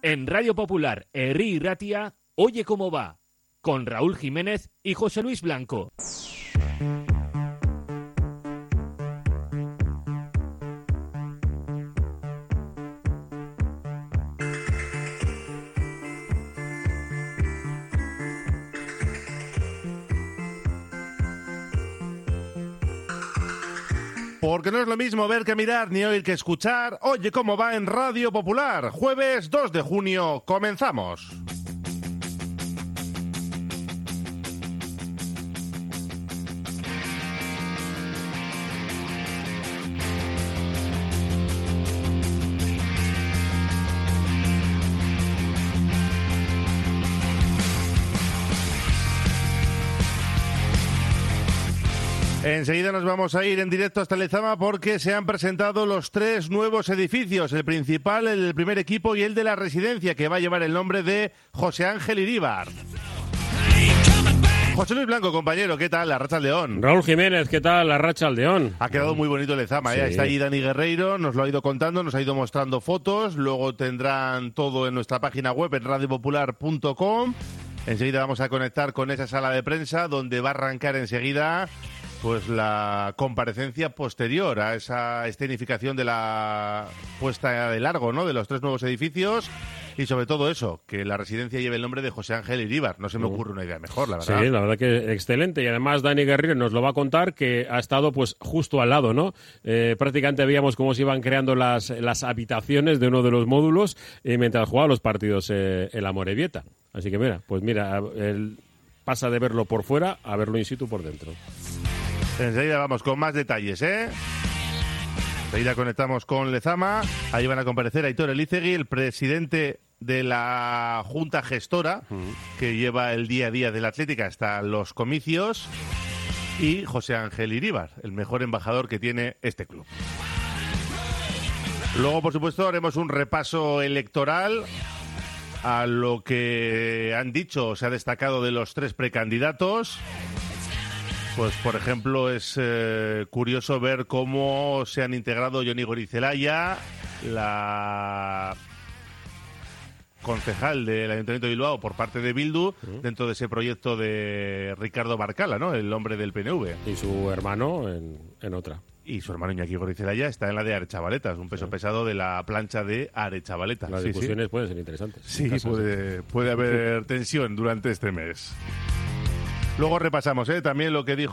En Radio Popular, Herri y Ratia, Oye Cómo Va, con Raúl Jiménez y José Luis Blanco. Porque no es lo mismo ver que mirar ni oír que escuchar. Oye Cómo Va en Radio Popular. Jueves 2 de junio. Comenzamos. Enseguida nos vamos a ir en directo hasta Lezama porque se han presentado los 3 nuevos edificios, el principal, el del primer equipo y el de la residencia, que va a llevar el nombre de José Ángel Iríbar. José Luis Blanco, compañero, ¿qué tal? Arratsaldeón. Raúl Jiménez, ¿qué tal? Arratsaldeón. Ha quedado muy bonito Lezama, sí. Está ahí Dani Guerreiro, nos lo ha ido contando, nos ha ido mostrando fotos, luego tendrán todo en nuestra página web en radiopopular.com. Enseguida vamos a conectar con esa sala de prensa donde va a arrancar enseguida pues la comparecencia posterior a esa escenificación de la puesta de largo, ¿no?, de los 3 nuevos edificios y sobre todo eso, que la residencia lleve el nombre de José Ángel Iríbar. No se me ocurre una idea mejor, la verdad. Sí, la verdad que excelente. Y además Dani Guerrero nos lo va a contar, que ha estado pues justo al lado, ¿no? Prácticamente veíamos cómo se iban creando las habitaciones de uno de los módulos mientras jugaba los partidos el Amorebieta. Así que mira, él pasa de verlo por fuera a verlo in situ por dentro. Enseguida vamos con más detalles, Enseguida conectamos con Lezama. Ahí van a comparecer Aitor Elizegui, el presidente de la Junta Gestora, que lleva el día a día del Atlético hasta los comicios, y José Ángel Iríbar, el mejor embajador que tiene este club. Luego, por supuesto, haremos un repaso electoral a lo que han dicho, se ha destacado de los 3 precandidatos. Pues, por ejemplo, es curioso ver cómo se han integrado Joni Goirizelaia, la concejal del Ayuntamiento de Bilbao por parte de Bildu, dentro de ese proyecto de Ricardo Barcala, ¿no?, el hombre del PNV. Y su hermano en otra. Y su hermano Iñaki Goirizelaia está en la de Arechavaleta, es un peso pesado de la plancha de Arechavaleta. Las discusiones pueden ser interesantes. Sí, puede haber tensión durante este mes. Luego repasamos también lo que dijo